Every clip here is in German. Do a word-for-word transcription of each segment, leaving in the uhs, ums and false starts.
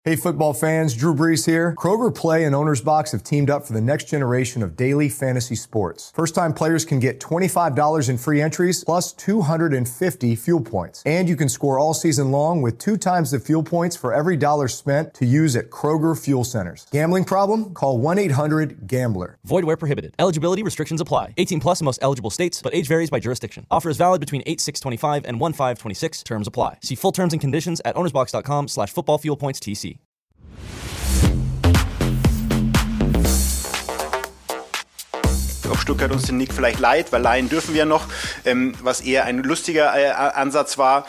Hey football fans, Drew Brees here. Kroger Play and Owner's Box have teamed up for the next generation of daily fantasy sports. First-time players can get twenty-five dollars in free entries plus two hundred fifty fuel points. And you can score all season long with two times the fuel points for every dollar spent to use at Kroger Fuel Centers. Gambling problem? Call one eight hundred gambler. Void where prohibited. Eligibility restrictions apply. eighteen plus in most eligible states, but age varies by jurisdiction. Offer is valid between eight six twenty-five and one five twenty-six. Terms apply. See full terms and conditions at ownersbox.com slash football fuel points TC. Ob Stuttgart uns den Nick vielleicht leiht, weil leihen dürfen wir noch, ähm, was eher ein lustiger äh, Ansatz war.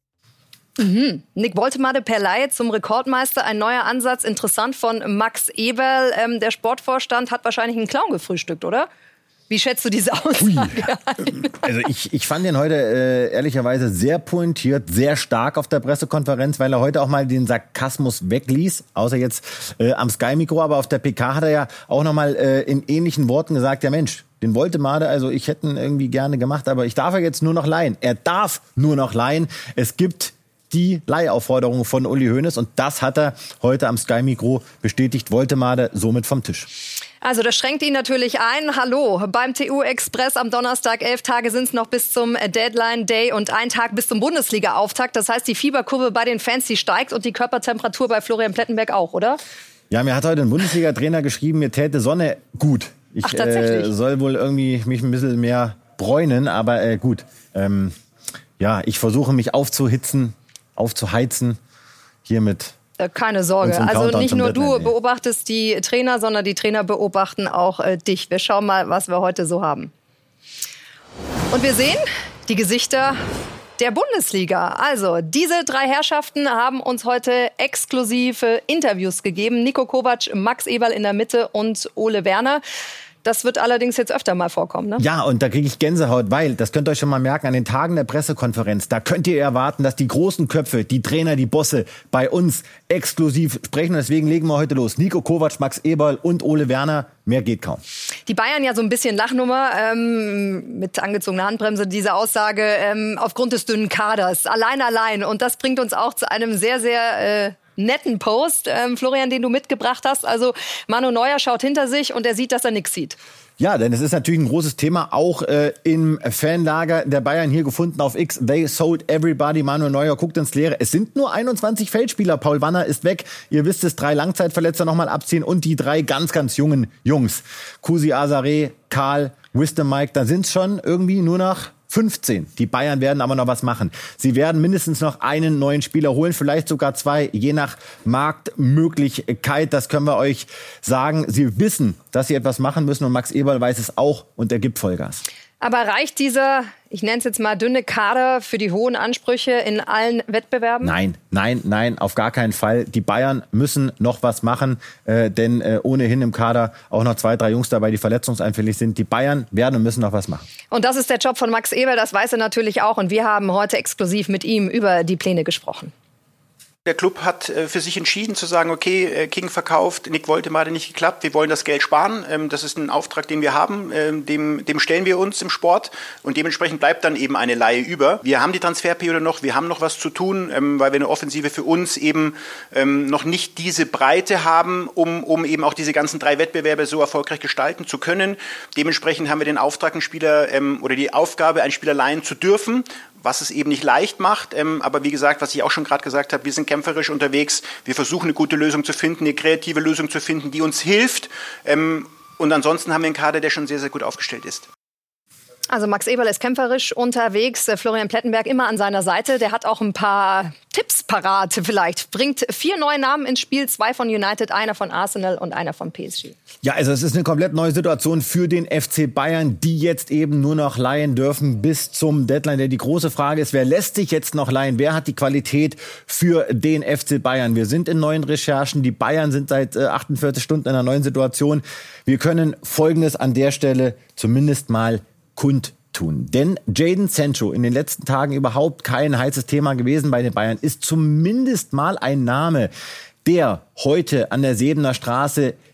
Mhm. Nick Woltemade per Leihe zum Rekordmeister, ein neuer Ansatz, interessant von Max Eberl. Ähm, der Sportvorstand hat wahrscheinlich einen Clown gefrühstückt, oder? Wie schätzt du diese Aussage ein? Also ich, ich fand ihn heute äh, ehrlicherweise sehr pointiert, sehr stark auf der Pressekonferenz, weil er heute auch mal den Sarkasmus wegließ, außer jetzt äh, am Sky-Mikro, aber auf der P K hat er ja auch noch mal äh, in ähnlichen Worten gesagt, ja Mensch, den Woltemade, also ich hätte ihn irgendwie gerne gemacht, aber ich darf ja jetzt nur noch leihen. Er darf nur noch leihen. Es gibt die Leihaufforderung von Uli Hoeneß und das hat er heute am Sky-Mikro bestätigt. Woltemade somit vom Tisch. Also das schränkt ihn natürlich ein. Hallo, beim T U-Express am Donnerstag, elf Tage sind es noch bis zum Deadline-Day und ein Tag bis zum Bundesliga-Auftakt. Das heißt, die Fieberkurve bei den Fans, die steigt und die Körpertemperatur bei Florian Plettenberg auch, oder? Ja, mir hat heute ein Bundesliga-Trainer geschrieben, mir täte Sonne gut. Ich Ach, tatsächlich? Äh, soll wohl irgendwie mich ein bisschen mehr bräunen, aber äh, gut. Ähm, ja, ich versuche mich aufzuhitzen, aufzuheizen, hiermit. Keine Sorge. Also nicht nur du beobachtest die Trainer, sondern die Trainer beobachten auch äh, dich. Wir schauen mal, was wir heute so haben. Und wir sehen die Gesichter der Bundesliga. Also diese drei Herrschaften haben uns heute exklusive Interviews gegeben. Nico Kovac, Max Eberl in der Mitte und Ole Werner. Das wird allerdings jetzt öfter mal vorkommen, ne? Ja, und da kriege ich Gänsehaut, weil, das könnt ihr euch schon mal merken, an den Tagen der Pressekonferenz, da könnt ihr erwarten, dass die großen Köpfe, die Trainer, die Bosse bei uns exklusiv sprechen. Und deswegen legen wir heute los. Nico Kovac, Max Eberl und Ole Werner. Mehr geht kaum. Die Bayern ja so ein bisschen Lachnummer, ähm, mit angezogener Handbremse, diese Aussage, ähm, aufgrund des dünnen Kaders, allein, allein. Und das bringt uns auch zu einem sehr, sehr äh, netten Post, ähm, Florian, den du mitgebracht hast. Also Manu Neuer schaut hinter sich und er sieht, dass er nichts sieht. Ja, denn es ist natürlich ein großes Thema, auch äh, im Fanlager der Bayern hier gefunden auf X. They sold everybody. Manuel Neuer guckt ins Leere. Es sind nur einundzwanzig Feldspieler. Paul Wanner ist weg. Ihr wisst es, drei Langzeitverletzte nochmal abziehen und die drei ganz, ganz jungen Jungs. Kusi Asare, Karl, Wisdom Mike, da sind es schon irgendwie nur noch fünfzehn. Die Bayern werden aber noch was machen. Sie werden mindestens noch einen neuen Spieler holen, vielleicht sogar zwei, je nach Marktmöglichkeit. Das können wir euch sagen. Sie wissen, dass sie etwas machen müssen und Max Eberl weiß es auch und er gibt Vollgas. Aber reicht dieser, ich nenne es jetzt mal dünne Kader für die hohen Ansprüche in allen Wettbewerben? Nein, nein, nein, auf gar keinen Fall. Die Bayern müssen noch was machen, äh, denn äh, ohnehin im Kader auch noch zwei, drei Jungs dabei, die verletzungsanfällig sind. Die Bayern werden und müssen noch was machen. Und das ist der Job von Max Eberl, das weiß er natürlich auch. Und wir haben heute exklusiv mit ihm über die Pläne gesprochen. Der Club hat äh, für sich entschieden zu sagen, okay, äh, King verkauft, Nick Woltemade nicht geklappt, wir wollen das Geld sparen. Ähm, das ist ein Auftrag, den wir haben, ähm, dem, dem stellen wir uns im Sport und dementsprechend bleibt dann eben eine Leihe über. Wir haben die Transferperiode noch, wir haben noch was zu tun, ähm, weil wir eine Offensive für uns eben ähm, noch nicht diese Breite haben, um, um eben auch diese ganzen drei Wettbewerbe so erfolgreich gestalten zu können. Dementsprechend haben wir den Auftrag, einen Spieler ähm, oder die Aufgabe, einen Spieler leihen zu dürfen, was es eben nicht leicht macht. Ähm, aber wie gesagt, was ich auch schon gerade gesagt habe, wir sind kämpferisch unterwegs. Wir versuchen eine gute Lösung zu finden, eine kreative Lösung zu finden, die uns hilft. Ähm, und ansonsten haben wir einen Kader, der schon sehr, sehr gut aufgestellt ist. Also Max Eberl ist kämpferisch unterwegs, Florian Plettenberg immer an seiner Seite. Der hat auch ein paar Tipps parat vielleicht. Bringt vier neue Namen ins Spiel, zwei von United, einer von Arsenal und einer von P S G. Ja, also es ist eine komplett neue Situation für den F C Bayern, die jetzt eben nur noch leihen dürfen bis zum Deadline. Denn die große Frage ist, wer lässt sich jetzt noch leihen? Wer hat die Qualität für den F C Bayern? Wir sind in neuen Recherchen. Die Bayern sind seit äh, achtundvierzig Stunden in einer neuen Situation. Wir können Folgendes an der Stelle zumindest mal kundtun. Denn Jadon Sancho, in den letzten Tagen überhaupt kein heißes Thema gewesen bei den Bayern, ist zumindest mal ein Name, der heute an der Sebener Straße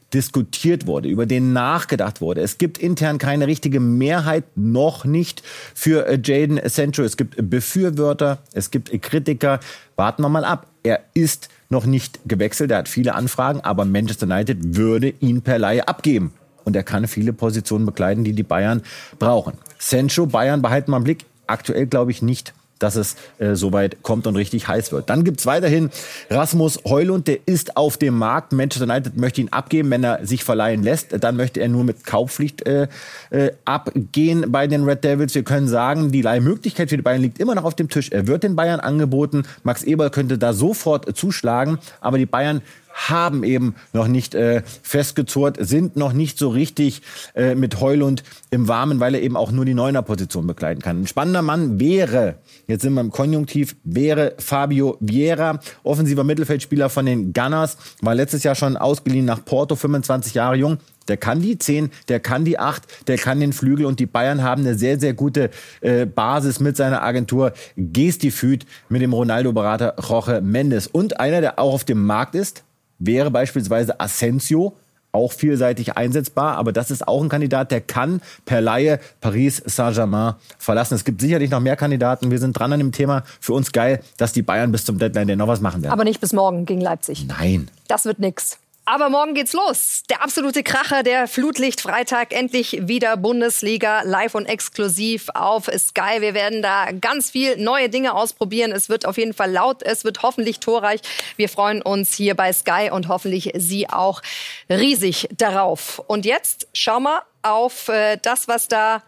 diskutiert wurde, über den nachgedacht wurde. Es gibt intern keine richtige Mehrheit, noch nicht für äh, Jadon Sancho. Es gibt Befürworter, es gibt Kritiker. Warten wir mal ab. Er ist noch nicht gewechselt, er hat viele Anfragen, aber Manchester United würde ihn per Leihe abgeben. Und er kann viele Positionen bekleiden, die die Bayern brauchen. Sancho, Bayern behalten wir im Blick. Aktuell glaube ich nicht, dass es äh, so weit kommt und richtig heiß wird. Dann gibt's weiterhin Rasmus Højlund, der ist auf dem Markt. Manchester United möchte ihn abgeben, wenn er sich verleihen lässt. Dann möchte er nur mit Kaufpflicht äh, äh, abgehen bei den Red Devils. Wir können sagen, die Leihmöglichkeit für die Bayern liegt immer noch auf dem Tisch. Er wird den Bayern angeboten. Max Eberl könnte da sofort äh, zuschlagen, aber die Bayern haben eben noch nicht äh, festgezurrt, sind noch nicht so richtig äh, mit Højlund im Warmen, weil er eben auch nur die Neuner-Position bekleiden kann. Ein spannender Mann wäre, jetzt sind wir im Konjunktiv, wäre Fabio Vieira, offensiver Mittelfeldspieler von den Gunners, war letztes Jahr schon ausgeliehen nach Porto, fünfundzwanzig Jahre jung. Der kann die zehn, der kann die acht, der kann den Flügel und die Bayern haben eine sehr, sehr gute äh, Basis mit seiner Agentur Gestifyd, mit dem Ronaldo-Berater Jorge Mendes. Und einer, der auch auf dem Markt ist, wäre beispielsweise Asensio, auch vielseitig einsetzbar, aber das ist auch ein Kandidat, der kann per Leihe Paris Saint-Germain verlassen. Es gibt sicherlich noch mehr Kandidaten. Wir sind dran an dem Thema. Für uns geil, dass die Bayern bis zum Deadline Day noch was machen werden. Aber nicht bis morgen gegen Leipzig. Nein. Das wird nix. Aber morgen geht's los. Der absolute Kracher, der Flutlicht-Freitag. Endlich wieder Bundesliga, live und exklusiv auf Sky. Wir werden da ganz viel neue Dinge ausprobieren. Es wird auf jeden Fall laut, es wird hoffentlich torreich. Wir freuen uns hier bei Sky und hoffentlich Sie auch riesig darauf. Und jetzt schauen wir auf äh, das, was da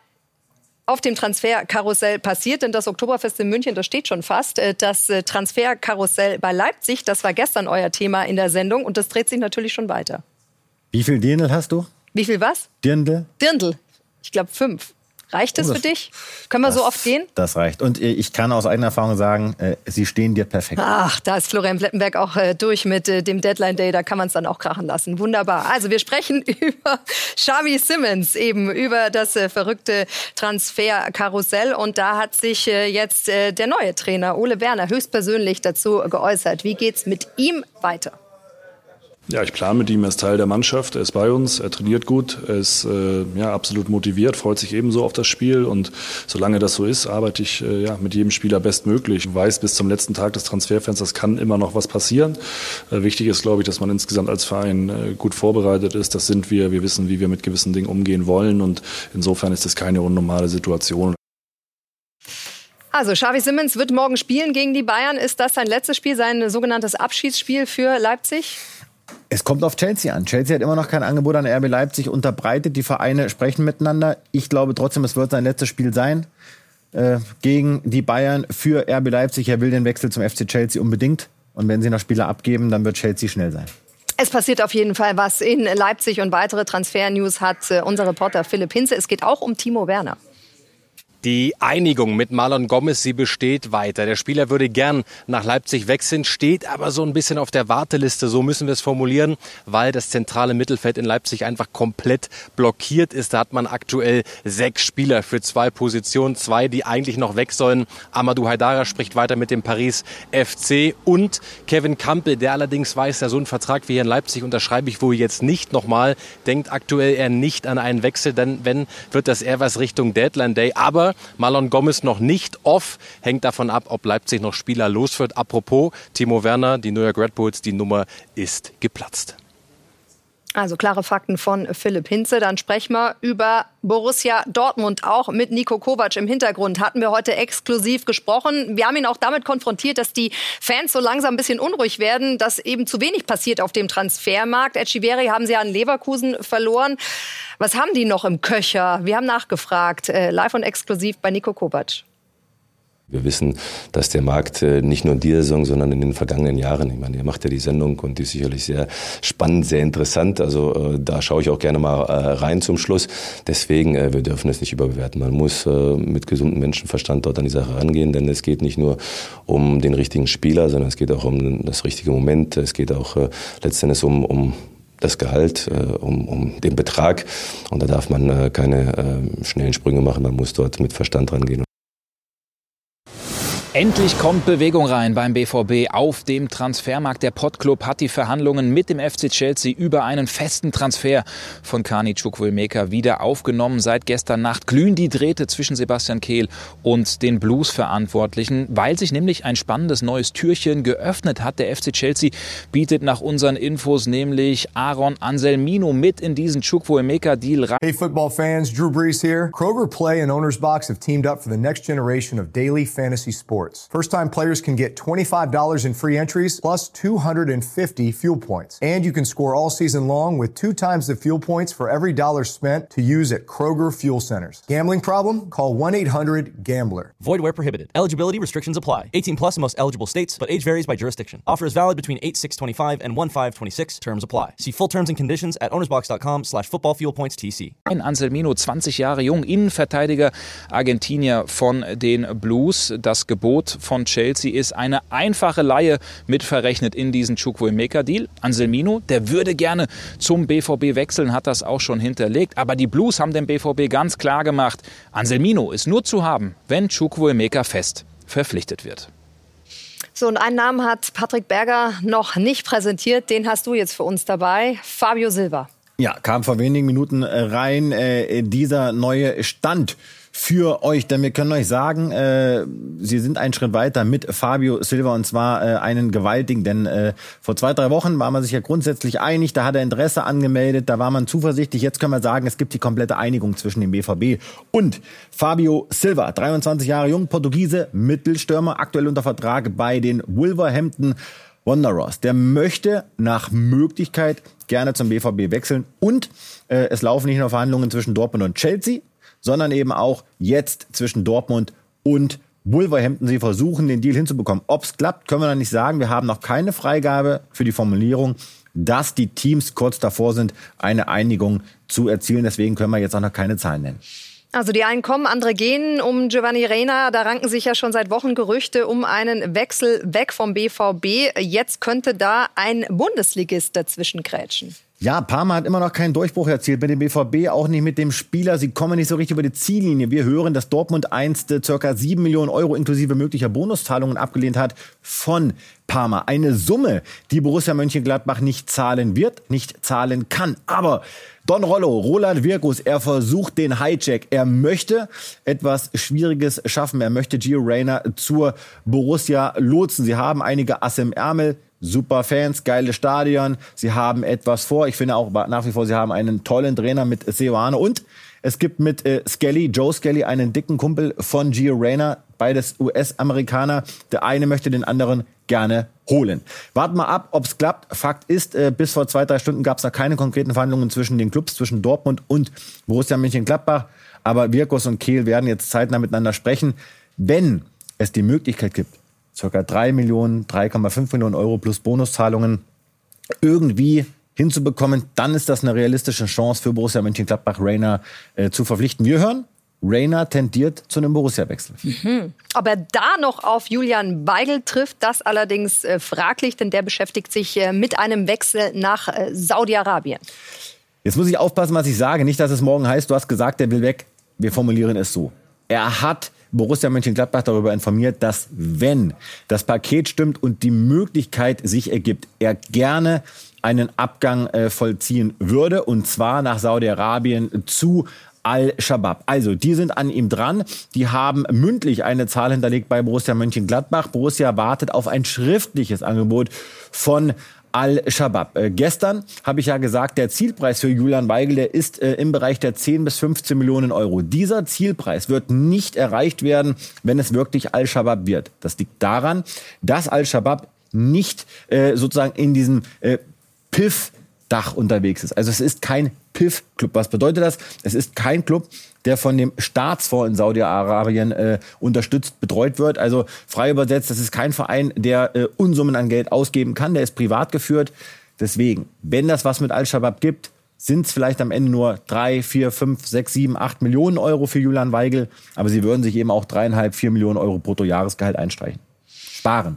auf dem Transferkarussell passiert, denn das Oktoberfest in München, das steht schon fast. Das Transferkarussell bei Leipzig, das war gestern euer Thema in der Sendung und das dreht sich natürlich schon weiter. Wie viel Dirndl hast du? Wie viel was? Dirndl? Dirndl. Ich glaube fünf. Reicht das, oh, das für dich? Können wir das, so oft gehen? Das reicht. Und ich kann aus eigener Erfahrung sagen, äh, sie stehen dir perfekt. Ach, da ist Florian Plettenberg auch äh, durch mit äh, dem Deadline Day. Da kann man es dann auch krachen lassen. Wunderbar. Also wir sprechen über Xavi Simons, eben über das äh, verrückte Transferkarussell. Und da hat sich äh, jetzt äh, der neue Trainer Ole Werner höchstpersönlich dazu geäußert. Wie geht's mit ihm weiter? Ja, ich plane mit ihm, er ist Teil der Mannschaft, er ist bei uns, er trainiert gut, er ist äh, ja, absolut motiviert, freut sich ebenso auf das Spiel und solange das so ist, arbeite ich äh, ja, mit jedem Spieler bestmöglich. Ich weiß, bis zum letzten Tag des Transferfensters kann immer noch was passieren. Äh, wichtig ist, glaube ich, dass man insgesamt als Verein äh, gut vorbereitet ist, das sind wir, wir wissen, wie wir mit gewissen Dingen umgehen wollen und insofern ist das keine unnormale Situation. Also Xavi Simons wird morgen spielen gegen die Bayern. Ist das sein letztes Spiel, sein sogenanntes Abschiedsspiel für Leipzig? Es kommt auf Chelsea an. Chelsea hat immer noch kein Angebot an R B Leipzig unterbreitet. Die Vereine sprechen miteinander. Ich glaube trotzdem, es wird sein letztes Spiel sein äh, gegen die Bayern für R B Leipzig. Er will den Wechsel zum F C Chelsea unbedingt. Und wenn sie noch Spieler abgeben, dann wird Chelsea schnell sein. Es passiert auf jeden Fall was in Leipzig und weitere Transfer-News hat äh, unser Reporter Philipp Hinze. Es geht auch um Timo Werner. Die Einigung mit Marlon Gomez, sie besteht weiter. Der Spieler würde gern nach Leipzig wechseln, steht aber so ein bisschen auf der Warteliste, so müssen wir es formulieren, weil das zentrale Mittelfeld in Leipzig einfach komplett blockiert ist. Da hat man aktuell sechs Spieler für zwei Positionen, zwei, die eigentlich noch weg sollen. Amadou Haidara spricht weiter mit dem Paris F C und Kevin Campbell, der allerdings weiß, ja, so einen Vertrag wie hier in Leipzig unterschreibe ich wohl jetzt nicht nochmal, denkt aktuell eher nicht an einen Wechsel, denn wenn, wird das eher was Richtung Deadline Day, aber Marlon Gomez noch nicht off, hängt davon ab, ob Leipzig noch Spieler los wird. Apropos Timo Werner, die New York Red Bulls, die Nummer ist geplatzt. Also klare Fakten von Philipp Hinze. Dann sprechen wir über Borussia Dortmund. Auch mit Niko Kovac im Hintergrund hatten wir heute exklusiv gesprochen. Wir haben ihn auch damit konfrontiert, dass die Fans so langsam ein bisschen unruhig werden, dass eben zu wenig passiert auf dem Transfermarkt. Etcheverry haben sie an Leverkusen verloren. Was haben die noch im Köcher? Wir haben nachgefragt. Äh, live und exklusiv bei Niko Kovac. Wir wissen, dass der Markt nicht nur in dieser Saison, sondern in den vergangenen Jahren, ich meine, ihr macht ja die Sendung und die ist sicherlich sehr spannend, sehr interessant. Also äh, da schaue ich auch gerne mal äh, rein zum Schluss. Deswegen, äh, wir dürfen es nicht überbewerten. Man muss äh, mit gesundem Menschenverstand dort an die Sache rangehen, denn es geht nicht nur um den richtigen Spieler, sondern es geht auch um das richtige Moment. Es geht auch äh, letztendlich um, um das Gehalt, äh, um, um den Betrag. Und da darf man äh, keine äh, schnellen Sprünge machen. Man muss dort mit Verstand rangehen. Endlich kommt Bewegung rein beim B V B auf dem Transfermarkt. Der Pottclub hat die Verhandlungen mit dem F C Chelsea über einen festen Transfer von Carney Chukwuemeka wieder aufgenommen. Seit gestern Nacht glühen die Drähte zwischen Sebastian Kehl und den Blues-Verantwortlichen, weil sich nämlich ein spannendes neues Türchen geöffnet hat. Der F C Chelsea bietet nach unseren Infos nämlich Aaron Anselmino mit in diesen Chukwuemeka-Deal rein. Hey football fans, Drew Brees here. Kroger Play and Owner's Box have teamed up for the next generation of daily fantasy sports. First-time players can get twenty-five dollars in free entries plus two hundred fifty fuel points. And you can score all season long with two times the fuel points for every dollar spent to use at Kroger Fuel Centers. Gambling problem? Call one eight hundred gambler. Void where prohibited. Eligibility restrictions apply. eighteen plus in most eligible states, but age varies by jurisdiction. Offer is valid between eight six twenty-five and one five twenty-six. Terms apply. See full terms and conditions at ownersbox.com slash football fuel points T C. Ein Anselmino, zwanzig Jahre jung, Innenverteidiger, Argentinier von den Blues. Das Gebot von Chelsea ist eine einfache Leihe mit verrechnet in diesen Chukwuemeka-Deal. Anselmino, der würde gerne zum B V B wechseln, hat das auch schon hinterlegt. Aber die Blues haben dem B V B ganz klar gemacht, Anselmino ist nur zu haben, wenn Chukwuemeka fest verpflichtet wird. So, und einen Namen hat Patrick Berger noch nicht präsentiert. Den hast du jetzt für uns dabei. Fabio Silva. Ja, kam vor wenigen Minuten rein, äh, dieser neue Stand für euch, denn wir können euch sagen, äh, sie sind einen Schritt weiter mit Fabio Silva, und zwar äh, einen gewaltigen, denn äh, vor zwei, drei Wochen war man sich ja grundsätzlich einig, da hat er Interesse angemeldet, da war man zuversichtlich, jetzt können wir sagen, es gibt die komplette Einigung zwischen dem B V B und Fabio Silva, dreiundzwanzig Jahre jung, Portugiese, Mittelstürmer, aktuell unter Vertrag bei den Wolverhampton Wanderers. Der möchte nach Möglichkeit gerne zum B V B wechseln, und äh, es laufen nicht nur Verhandlungen zwischen Dortmund und Chelsea, sondern eben auch jetzt zwischen Dortmund und Wolverhampton. Sie versuchen, den Deal hinzubekommen. Ob es klappt, können wir noch nicht sagen. Wir haben noch keine Freigabe für die Formulierung, dass die Teams kurz davor sind, eine Einigung zu erzielen. Deswegen können wir jetzt auch noch keine Zahlen nennen. Also die einen kommen, andere gehen. Um Giovanni Reyna, da ranken sich ja schon seit Wochen Gerüchte um einen Wechsel weg vom B V B. Jetzt könnte da ein Bundesligist dazwischen grätschen. Ja, Parma hat immer noch keinen Durchbruch erzielt mit dem B V B, auch nicht mit dem Spieler. Sie kommen nicht so richtig über die Ziellinie. Wir hören, dass Dortmund einst äh, ca. sieben Millionen Euro inklusive möglicher Bonuszahlungen abgelehnt hat von Parma. Eine Summe, die Borussia Mönchengladbach nicht zahlen wird, nicht zahlen kann. Aber Don Rollo, Roland Wirkus, er versucht den Hijack. Er möchte etwas Schwieriges schaffen. Er möchte Gio Reyna zur Borussia lotsen. Sie haben einige Asse im Ärmel. Super Fans, geile Stadion. Sie haben etwas vor. Ich finde auch nach wie vor, sie haben einen tollen Trainer mit Seoane. Und es gibt mit äh, Skelly, Joe Skelly, einen dicken Kumpel von Gio Reyna. Beides U S-Amerikaner. Der eine möchte den anderen gerne holen. Warten wir ab, ob es klappt. Fakt ist, äh, bis vor zwei, drei Stunden gab es noch keine konkreten Verhandlungen zwischen den Clubs, zwischen Dortmund und Borussia Mönchengladbach. Aber Wirkus und Kehl werden jetzt zeitnah miteinander sprechen. Wenn es die Möglichkeit gibt, circa drei Millionen, drei Komma fünf Millionen Euro plus Bonuszahlungen irgendwie hinzubekommen, dann ist das eine realistische Chance für Borussia Mönchengladbach, Reyna äh, zu verpflichten. Wir hören, Reyna tendiert zu einem Borussia-Wechsel. Mhm. Ob er da noch auf Julian Weigl trifft, das allerdings äh, fraglich, denn der beschäftigt sich äh, mit einem Wechsel nach äh, Saudi-Arabien. Jetzt muss ich aufpassen, was ich sage. Nicht, dass es morgen heißt, du hast gesagt, der will weg. Wir formulieren es so. Er hat Borussia Mönchengladbach darüber informiert, dass, wenn das Paket stimmt und die Möglichkeit sich ergibt, er gerne einen Abgang äh, vollziehen würde, und zwar nach Saudi-Arabien zu Al-Shabab. Also, die sind an ihm dran. Die haben mündlich eine Zahl hinterlegt bei Borussia Mönchengladbach. Borussia wartet auf ein schriftliches Angebot von Al-Shabab. Äh, gestern habe ich ja gesagt, der Zielpreis für Julian Weigl, der ist äh, im Bereich der zehn bis fünfzehn Millionen Euro. Dieser Zielpreis wird nicht erreicht werden, wenn es wirklich Al-Shabab wird. Das liegt daran, dass Al-Shabab nicht äh, sozusagen in diesem äh, P I F-Dach unterwegs ist. Also es ist kein P I F-Club. Was bedeutet das? Es ist kein Club, der von dem Staatsfonds in Saudi-Arabien äh, unterstützt, betreut wird. Also frei übersetzt, das ist kein Verein, der äh, Unsummen an Geld ausgeben kann. Der ist privat geführt. Deswegen, wenn das was mit Al-Shabab gibt, sind es vielleicht am Ende nur drei, vier, fünf, sechs, sieben, acht Millionen Euro für Julian Weigl. Aber sie würden sich eben auch dreieinhalb, vier Millionen Euro Bruttojahresgehalt einstreichen. Sparen.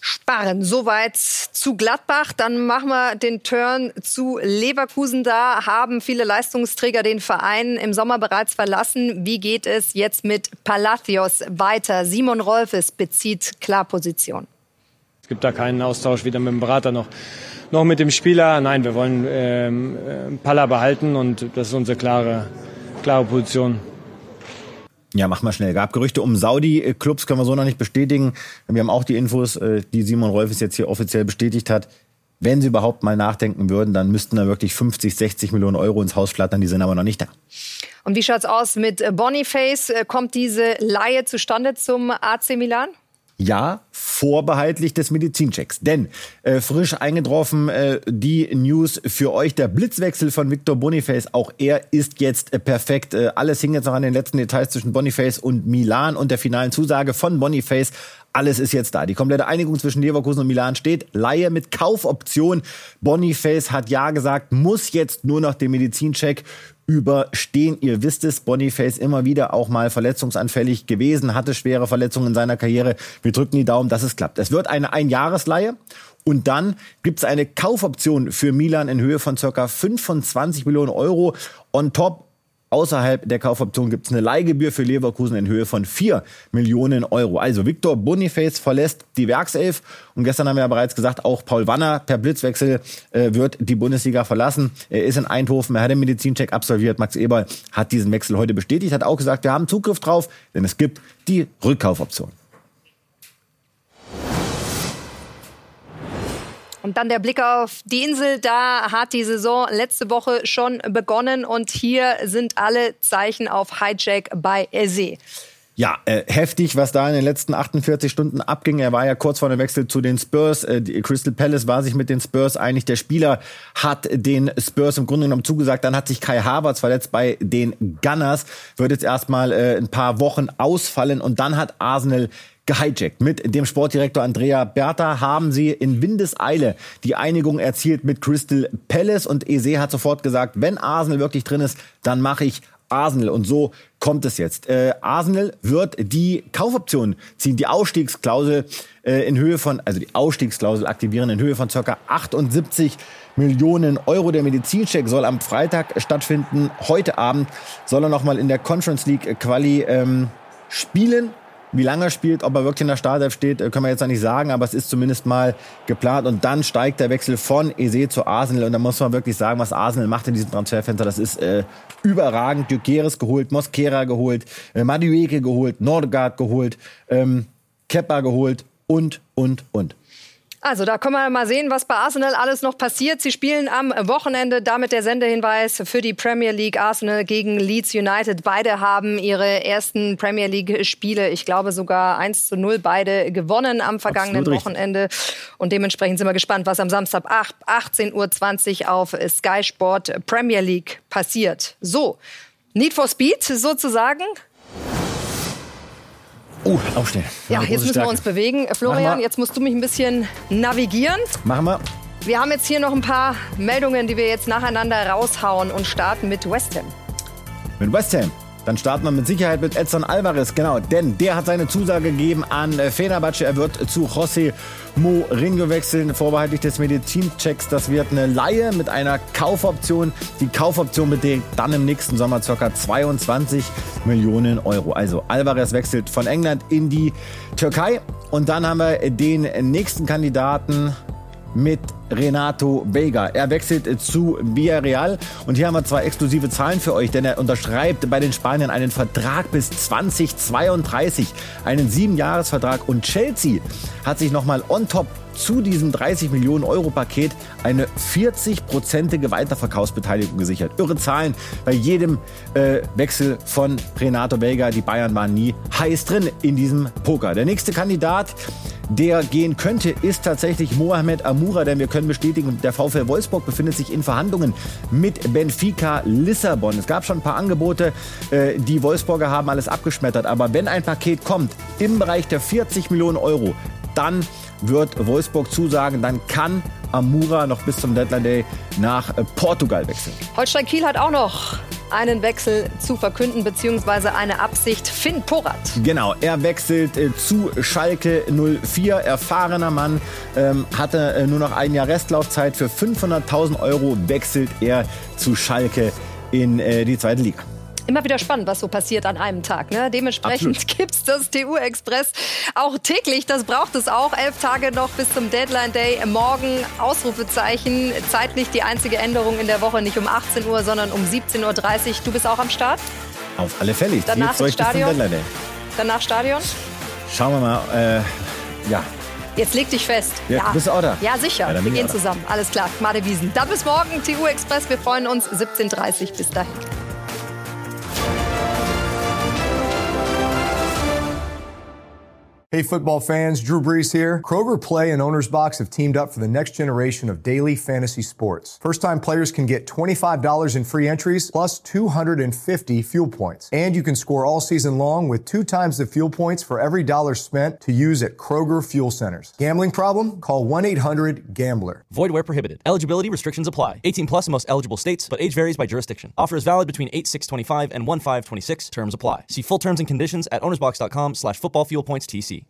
Sparen. Soweit zu Gladbach. Dann machen wir den Turn zu Leverkusen. Da haben viele Leistungsträger den Verein im Sommer bereits verlassen. Wie geht es jetzt mit Palacios weiter? Simon Rolfes bezieht klar Position. Es gibt da keinen Austausch weder mit dem Berater noch, noch mit dem Spieler. Nein, wir wollen ähm, Palla behalten und das ist unsere klare, klare Position. Ja, mach mal schnell. Gab Gerüchte um Saudi-Clubs, können wir so noch nicht bestätigen. Wir haben auch die Infos, die Simon Rolfes jetzt hier offiziell bestätigt hat. Wenn sie überhaupt mal nachdenken würden, dann müssten da wirklich fünfzig, sechzig Millionen Euro ins Haus flattern. Die sind aber noch nicht da. Und wie schaut's aus mit Boniface? Kommt diese Leihe zustande zum A C Milan? Ja, vorbehaltlich des Medizinchecks. Denn äh, frisch eingetroffen äh, die News für euch, der Blitzwechsel von Victor Boniface. Auch er ist jetzt äh, perfekt. Äh, alles hing jetzt noch an den letzten Details zwischen Boniface und Milan und der finalen Zusage von Boniface. Alles ist jetzt da. Die komplette Einigung zwischen Leverkusen und Milan steht. Leihe mit Kaufoption. Boniface hat ja gesagt, muss jetzt nur noch den Medizincheck überstehen. Ihr wisst es, Boniface immer wieder auch mal verletzungsanfällig gewesen, hatte schwere Verletzungen in seiner Karriere. Wir drücken die Daumen, dass es klappt. Es wird eine Einjahresleihe und dann gibt es eine Kaufoption für Milan in Höhe von ca. fünfundzwanzig Millionen Euro on top. Außerhalb der Kaufoption gibt es eine Leihgebühr für Leverkusen in Höhe von vier Millionen Euro. Also Victor Boniface verlässt die Werkself. Und gestern haben wir ja bereits gesagt, auch Paul Wanner per Blitzwechsel äh, wird die Bundesliga verlassen. Er ist in Eindhoven, er hat den Medizincheck absolviert. Max Eberl hat diesen Wechsel heute bestätigt, hat auch gesagt, wir haben Zugriff drauf, denn es gibt die Rückkaufoption. Und dann der Blick auf die Insel. Da hat die Saison letzte Woche schon begonnen. Und hier sind alle Zeichen auf Hijack bei Eze. Ja, äh, heftig, was da in den letzten achtundvierzig Stunden abging. Er war ja kurz vor dem Wechsel zu den Spurs. Äh, die Crystal Palace war sich mit den Spurs einig. Der Spieler hat den Spurs im Grunde genommen zugesagt. Dann hat sich Kai Havertz verletzt bei den Gunners. Wird jetzt erstmal äh, ein paar Wochen ausfallen. Und dann hat Arsenal gehijackt. Mit dem Sportdirektor Andrea Berta haben sie in Windeseile die Einigung erzielt mit Crystal Palace. Und Eze hat sofort gesagt, wenn Arsenal wirklich drin ist, dann mache ich Arsenal. Und so kommt es jetzt. Äh, Arsenal wird die Kaufoption ziehen, die Ausstiegsklausel äh, in Höhe von, also die Ausstiegsklausel aktivieren in Höhe von ca. achtundsiebzig Millionen Euro. Der Medizincheck soll am Freitag stattfinden. Heute Abend soll er nochmal in der Conference League Quali ähm, spielen. Wie lange er spielt, ob er wirklich in der Startelf steht, können wir jetzt noch nicht sagen, aber es ist zumindest mal geplant. Und dann steigt der Wechsel von Eze zu Arsenal. Und da muss man wirklich sagen, was Arsenal macht in diesem Transferfenster, das ist äh, überragend. Gyökeres geholt, Mosquera geholt, äh, Madueke geholt, Nordegaard geholt, ähm, Kepa geholt und, und, und. Also da können wir mal sehen, was bei Arsenal alles noch passiert. Sie spielen am Wochenende, damit der Sendehinweis für die Premier League, Arsenal gegen Leeds United. Beide haben ihre ersten Premier League-Spiele, ich glaube sogar eins zu null, beide gewonnen am vergangenen Wochenende. Und dementsprechend sind wir gespannt, was am Samstag achtzehn Uhr zwanzig auf Sky Sport Premier League passiert. So, Need for Speed sozusagen. Oh, aufstehen. Ja, jetzt müssen Stärke. wir uns bewegen. Florian, jetzt musst du mich ein bisschen navigieren. Machen wir. Wir haben jetzt hier noch ein paar Meldungen, die wir jetzt nacheinander raushauen und starten mit West Ham. Mit West Ham. Dann starten wir mit Sicherheit mit Edson Alvarez, genau, denn der hat seine Zusage gegeben an Fenerbahce. Er wird zu José Mourinho wechseln, vorbehaltlich des Medizinchecks. Das wird eine Leihe mit einer Kaufoption. Die Kaufoption beträgt dann im nächsten Sommer ca. zweiundzwanzig Millionen Euro. Also Alvarez wechselt von England in die Türkei. Und dann haben wir den nächsten Kandidaten mit Renato Veiga. Er wechselt zu Villarreal und hier haben wir zwei exklusive Zahlen für euch, denn er unterschreibt bei den Spaniern einen Vertrag bis zweitausendzweiunddreißig, einen Siebenjahresvertrag, und Chelsea hat sich nochmal on top zu diesem dreißig Millionen Euro Paket eine vierzig-prozentige Weiterverkaufsbeteiligung gesichert. Irre Zahlen bei jedem äh, Wechsel von Renato Veiga. Die Bayern waren nie heiß drin in diesem Poker. Der nächste Kandidat, der gehen könnte, ist tatsächlich Mohamed Amoura, denn wir können bestätigen, der VfL Wolfsburg befindet sich in Verhandlungen mit Benfica Lissabon. Es gab schon ein paar Angebote, äh, die Wolfsburger haben alles abgeschmettert, aber wenn ein Paket kommt im Bereich der vierzig Millionen Euro, dann wird Wolfsburg zusagen, dann kann Amoura noch bis zum Deadline Day nach Portugal wechseln. Holstein Kiel hat auch noch einen Wechsel zu verkünden, beziehungsweise eine Absicht. Finn Porat. Genau, er wechselt äh, zu Schalke null vier. Erfahrener Mann, ähm, hatte äh, nur noch ein Jahr Restlaufzeit. Für fünfhunderttausend Euro wechselt er zu Schalke in äh, die zweite Liga. Immer wieder spannend, was so passiert an einem Tag. Ne? Dementsprechend gibt es das T U-Express auch täglich. Das braucht es auch. Elf Tage noch bis zum Deadline-Day. Morgen Ausrufezeichen. Zeitlich die einzige Änderung in der Woche. Nicht um achtzehn Uhr, sondern um siebzehn Uhr dreißig. Du bist auch am Start? Auf alle Fälle. Ich Danach ins Stadion? Danach Stadion? Schauen wir mal. Äh, ja. Jetzt leg dich fest. Ja, ja. Bist du auch da? Ja, sicher. Ja, wir gehen zusammen. Alles klar. Gmade Wiesen. Dann bis morgen. T U-Express. Wir freuen uns. siebzehn Uhr dreißig. Bis dahin. Hey football fans, Drew Brees here. Kroger Play and Owner's Box have teamed up for the next generation of daily fantasy sports. First-time players can get twenty-five dollars in free entries plus two hundred fifty fuel points. And you can score all season long with two times the fuel points for every dollar spent to use at Kroger Fuel Centers. Gambling problem? Call one eight hundred gambler. Void where prohibited. Eligibility restrictions apply. eighteen plus in most eligible states, but age varies by jurisdiction. Offer is valid between eight six twenty-five and one five twenty-six. Terms apply. See full terms and conditions at ownersbox.com slash football fuel points TC.